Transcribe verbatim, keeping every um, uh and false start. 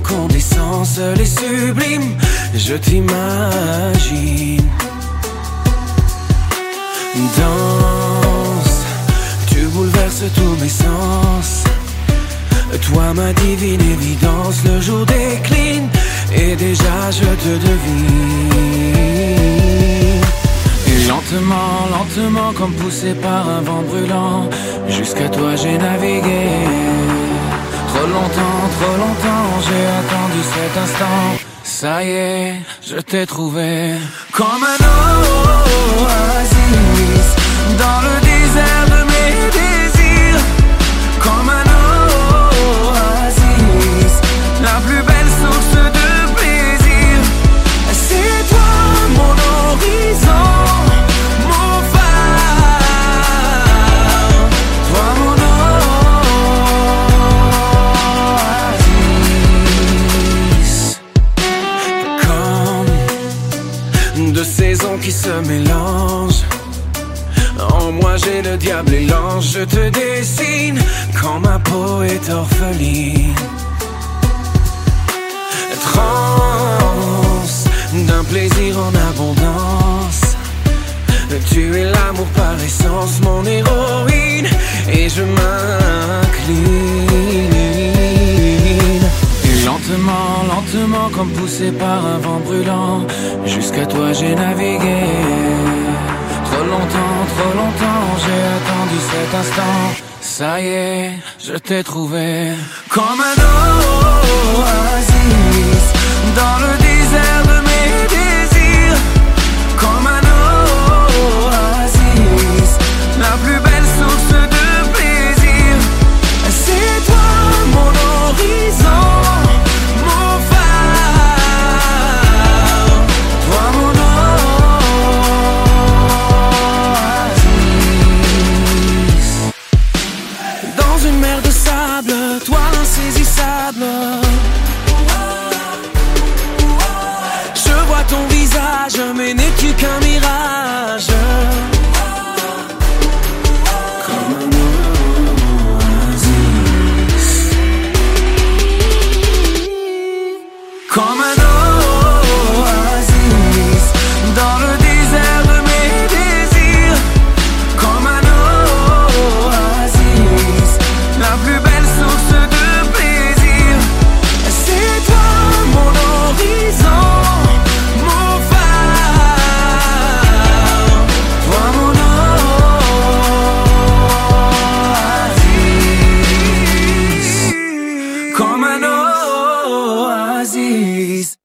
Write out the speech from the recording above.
incandescence, les sublimes, je t'imagine. Danse, tu bouleverses tous mes sens. Toi ma divine évidence, le jour décline et déjà je te devine. Et lentement, lentement, comme poussé par un vent brûlant, jusqu'à toi j'ai navigué. Trop longtemps, trop longtemps, j'ai attendu cet instant. Ça y est, je t'ai trouvé. Comme un oasis dans le désert de mes désirs. Comme un oasis, la plus belle source de plaisir. C'est toi mon horizon, mon phare. Toi mon oasis. Comme deux saisons qui se mélangent. En moi j'ai le diable et l'ange, je te dessine quand ma peau est orpheline. Transe d'un plaisir en abondance. Tu es l'amour par essence, mon héroïne, et je m'incline. Et lentement, lentement, comme poussé par un vent brûlant, jusqu'à toi j'ai navigué. Trop longtemps, trop longtemps, j'ai attendu cet instant. Ça y est, je t'ai trouvé. Comme un oasis dans le désert de mes désirs. Comme un oasis, la plus belle source de plaisir. C'est toi mon horizon, mon phare. Toi mon une mer de sable, toi insaisissable. Je vois ton visage, mais n'es-tu qu'un mirage? Comme un oasis. Comme un oasis dans le désert de mes désirs. Comme un la plus belle source de plaisir. C'est toi mon horizon, mon phare. Toi mon oasis. Comme un oasis.